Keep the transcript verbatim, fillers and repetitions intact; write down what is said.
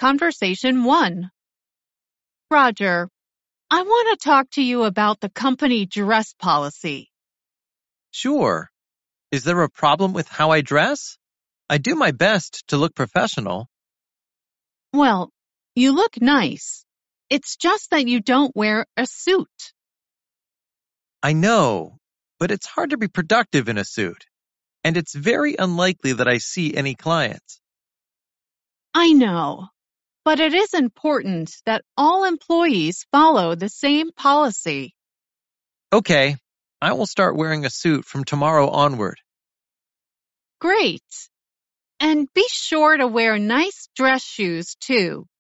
Conversation one. Roger, I want to talk to you about the company dress policy. Sure. Is there a problem with how I dress? I do my best to look professional. Well, you look nice. It's just that you don't wear a suit. I know, but it's hard to be productive in a suit. And it's very unlikely that I see any clients. I know, but it is important that all employees follow the same policy. Okay, I will start wearing a suit from tomorrow onward. Great. And be sure to wear nice dress shoes too.